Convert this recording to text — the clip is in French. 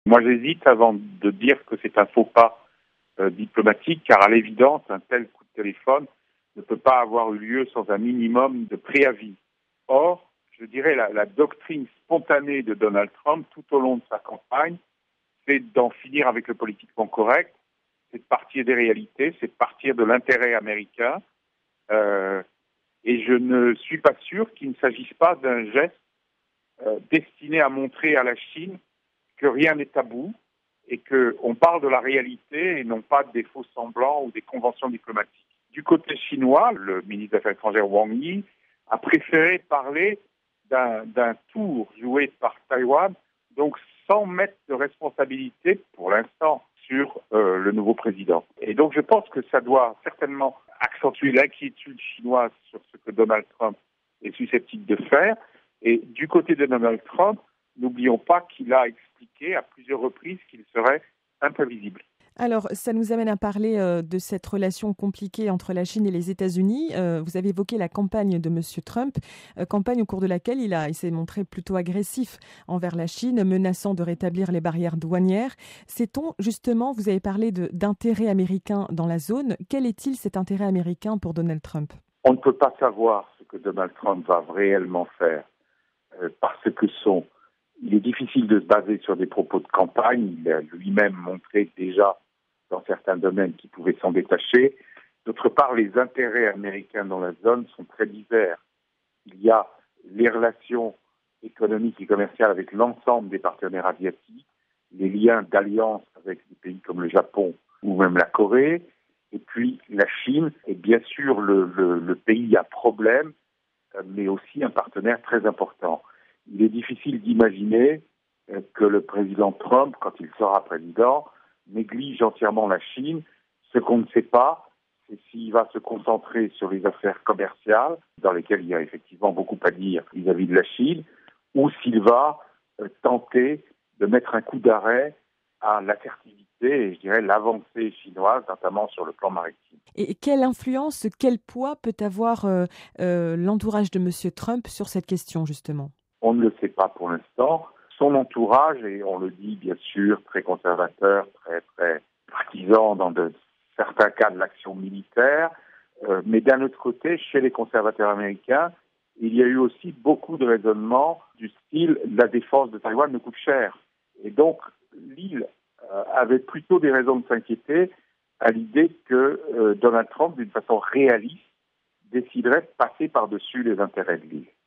Moi, j'hésite avant de dire que c'est un faux pas diplomatique, car à l'évidence, un tel coup de téléphone ne peut pas avoir eu lieu sans un minimum de préavis. Or, je dirais la doctrine spontanée de Donald Trump tout au long de sa campagne, c'est d'en finir avec le politiquement correct, c'est de partir des réalités, c'est de partir de l'intérêt américain. Et je ne suis pas sûr qu'il ne s'agisse pas d'un geste destiné à montrer à la Chine que rien n'est tabou et qu'on parle de la réalité et non pas des faux semblants ou des conventions diplomatiques. Du côté chinois, le ministre des Affaires étrangères Wang Yi a préféré parler d'un tour joué par Taïwan, donc sans mettre de responsabilité pour l'instant sur le nouveau président. Et donc je pense que ça doit certainement accentuer l'inquiétude chinoise sur ce que Donald Trump est susceptible de faire. Et du côté de Donald Trump, n'oublions pas qu'il a expliqué à plusieurs reprises qu'il serait imprévisible. Alors, ça nous amène à parler de cette relation compliquée entre la Chine et les États-Unis. Vous avez évoqué la campagne de M. Trump, campagne au cours de laquelle il s'est montré plutôt agressif envers la Chine, menaçant de rétablir les barrières douanières. Sait-on, justement, vous avez parlé d'intérêt américain dans la zone. Quel est-il cet intérêt américain pour Donald Trump ? On ne peut pas savoir ce que Donald Trump va réellement faire parce que il est difficile de se baser sur des propos de campagne. Il a lui-même montré déjà dans certains domaines qu'il pouvait s'en détacher. D'autre part, les intérêts américains dans la zone sont très divers. Il y a les relations économiques et commerciales avec l'ensemble des partenaires asiatiques, les liens d'alliance avec des pays comme le Japon ou même la Corée, et puis la Chine est bien sûr le pays à problème, mais aussi un partenaire très important. Il est difficile d'imaginer que le président Trump, quand il sera président, néglige entièrement la Chine. Ce qu'on ne sait pas, c'est s'il va se concentrer sur les affaires commerciales, dans lesquelles il y a effectivement beaucoup à dire vis-à-vis de la Chine, ou s'il va tenter de mettre un coup d'arrêt à l'assertivité et, je dirais, l'avancée chinoise, notamment sur le plan maritime. Et quelle influence, quel poids peut avoir l'entourage de M. Trump sur cette question, justement ? On ne le sait pas pour l'instant. Son entourage, et on le dit bien sûr, très conservateur, très partisan dans certains cas de l'action militaire, mais d'un autre côté, chez les conservateurs américains, il y a eu aussi beaucoup de raisonnements du style « la défense de Taïwan nous coûte cher ». Et donc, l'île avait plutôt des raisons de s'inquiéter à l'idée que Donald Trump, d'une façon réaliste, déciderait de passer par-dessus les intérêts de l'île.